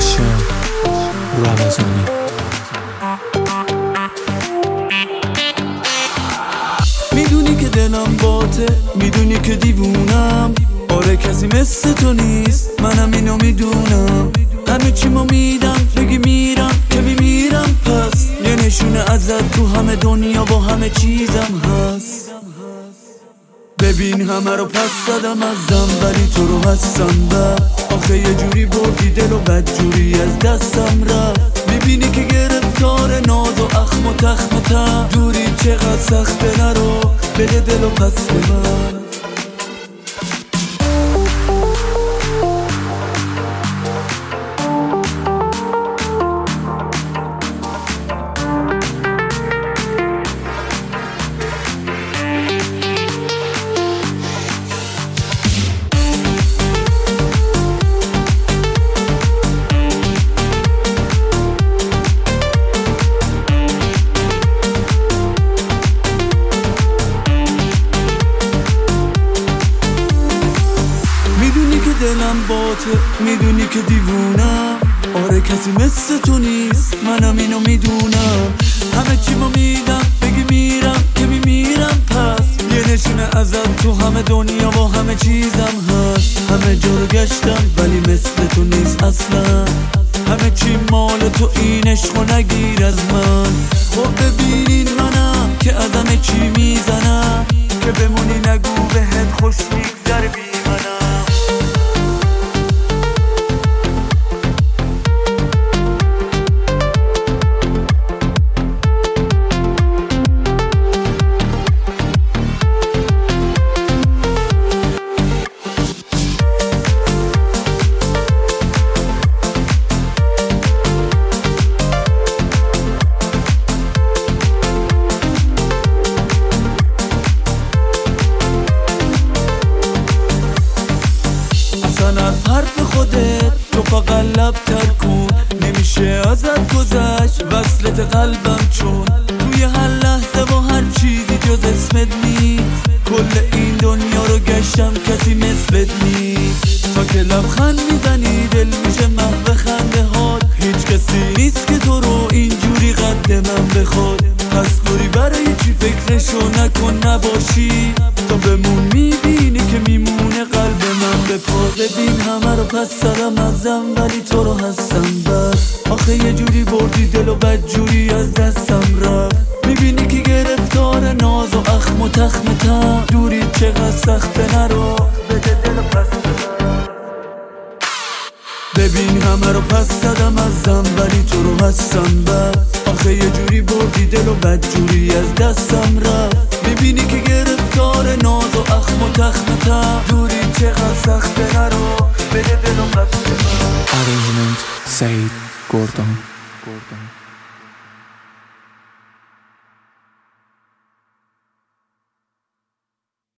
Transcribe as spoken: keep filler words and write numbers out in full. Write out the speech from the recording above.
هاشم رمضانی. میدونی که دلم باته، میدونی که دیوونم، آره کسی مثل تو نیست، منم اینو میدونم. همه چی ما میدم بگی میرم که میمیرم، پس یه نشونه ازت تو همه دنیا با همه چیزم هست. ببین همه رو پس زدم ازم ولی تو رو هستم و آخه یه جوری بردی دل و بد جوری از دستم رفت. میبینی که گرفتار ناز و اخم و تخم و تم، دوری چقدر سخته، نرو بده دل و پس به من. دلم باته، میدونی که دیوونم، آره کسی مثل تو نیست، منم اینو میدونم. همه چی ما میدم بگی میرم که میمیرم، پس یه نشونه ازم تو همه دنیا با همه چیزم هست. همه جا رو گشتم ولی مثل تو نیست اصلا، همه چی مال تو، این عشقو نگیر از من. خب ببینین منم که از همه چی میزنم، که بمونی نگو بهت خوش میگذره بی منم. از حرف خودت تو فقط لب تر کن، نمیشه ازت گذشت وصلت قلبم، چون توی هر لحظه و هر چیزی جز اسمت نیست. کل این دنیا رو گشتم کسی مثلت نیست، تا که لبخند میزنی دل میشه محو خنده هات. هیچ کسی نیست که تو رو اینجوری قد من بخواد، پس دوری برای چی فکرشو نکن نباشی، تا بمون میبینی که میمونه قلب من به پا. ببین همه رو پس زدم ازم ولی تو رو هستم بس، آخه یه جوری بردی دل و بد جوری از دستم رفت. میبینی که گرفتار ناز و اخم و تخم تم، دوری چقدر سخته، نرو بده دل و پس به من. ببین همه رو پس زدم ازم ولی تو رو هستم بس، آخه یه جوری بردی دل و بد جوری از دستم رفت. میبینی که گرفتار ناز و اخم و تخم تم، دوری چقدر سخته، نرو بده دل و پس به من. Arrangement سعید گردان.